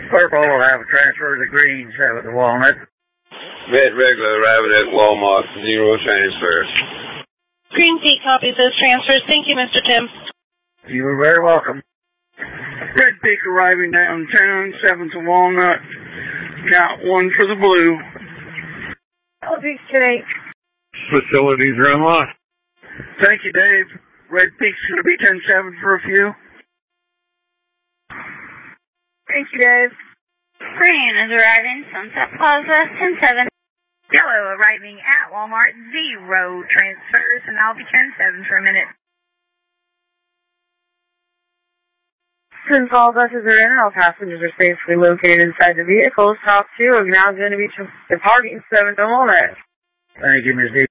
Purple will have a transfer to green, 7 to Walnut. Red regular arriving at Walmart, 0 transfer. Green Peak copies those transfers. Thank you, Mr. Tim. You are very welcome. Red Peak arriving downtown, 7 to Walnut. Count 1 for the blue. Yellow Peak's 10-8. Facilities are unlocked. Thank you, Dave. Red Peak's going to be 10-7 for a few. Thank you, Dave. Green is arriving, Sunset Plaza, 10-7. Yellow arriving at Walmart, 0 transfers, and I'll be 10-7 for a minute. Since all buses are in, all passengers are safely located inside the vehicles. Top 2 are now going to be departing 7 to Walnut. Thank you, Ms. D.